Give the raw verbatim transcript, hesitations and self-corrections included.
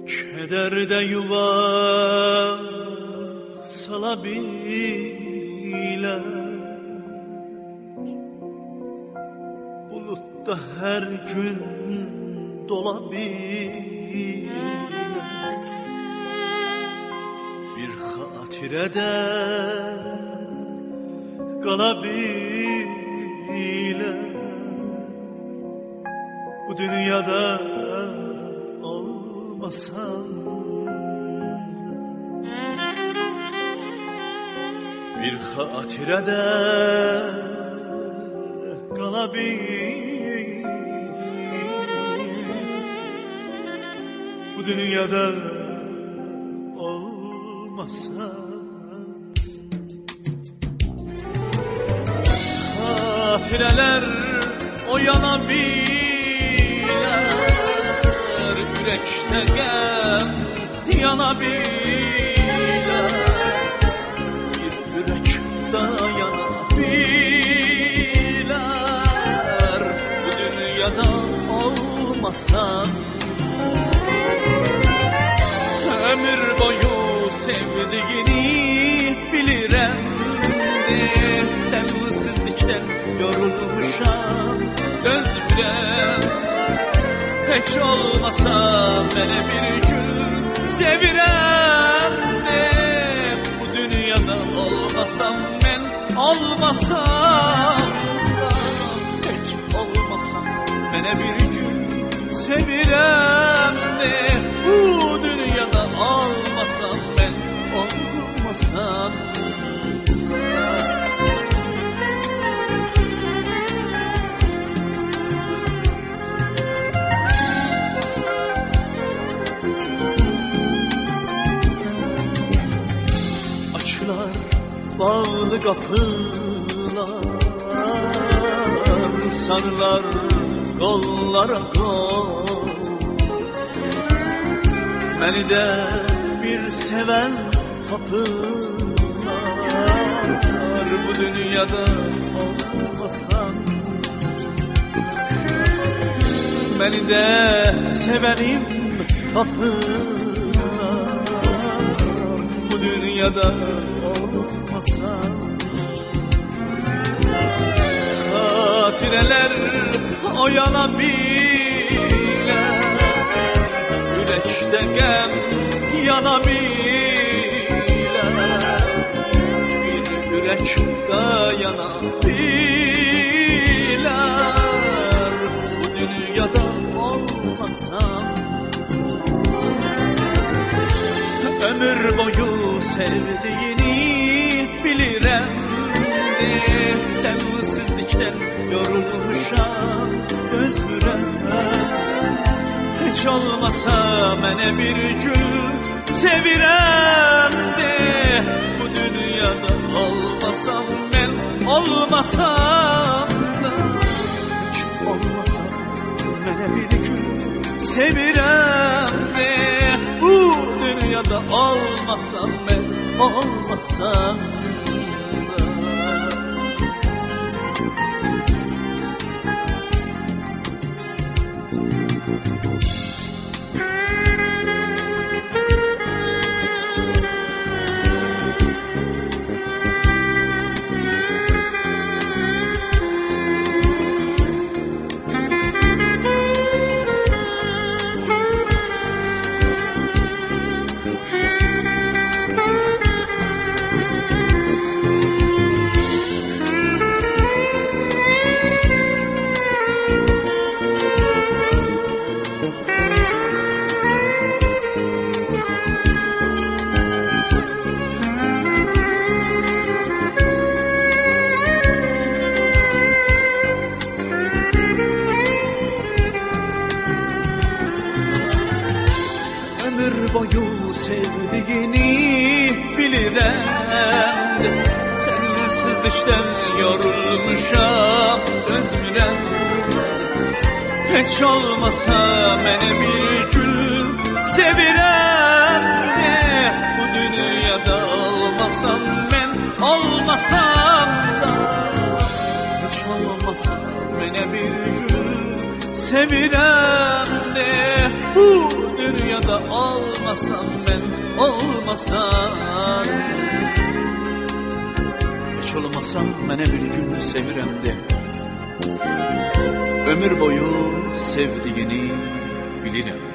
Kederde yuva salabilir, bulutta her gün dolabilir. Bir hatirede kalabilir. Bu dünyada olmasan bir hatirede kalabilir. Bu dünyada olmasan hatireler oyanabilir. Yürekte gem yanabilir. Bir yürek dayanabilir. Bu dünyada olmasan ömür boyu sevdiğini bilirim de sensizlikten yorulmuşam özürem. Hiç olmasa beni bir gün sevirem de bu dünyada olmasam ben olmasam da hiç olmasam beni bir gün sevirem de bu dünyada olmasam ben olmasam bağlı kapılar, sarılar kollara kol. Beni de bir seven tapılar, bu dünyada olmasan. Beni de sevenim tapılar, bu dünyada olmasan. Hatireler oyanabilir, yürekte gem yanabilir. Bir yürek dayanabilir. Bu dünyada olmasam ömür boyu sevdiğini bilirim de sensizlikten yorulmuşam özgürem. Hiç olmasa beni bir gün sevirem de bu dünyada olmasam ben olmasam da hiç olmasa beni bir gün sevirem de bu dünyada olmasam ben olmasam. Boyu sevdiğini bilirim, sensizlikten yorulmuşam özmürem. Hiç olmasa beni bir gün sevirem de bu dünyada olmasam ben olmasam da hiç olmasa beni bir gün sevirəm de. Bu dünyada olmasam ben, olmasan hiç olmasam mənə bir gün sevirəm de. Ömür boyu sevdiğini bilirəm.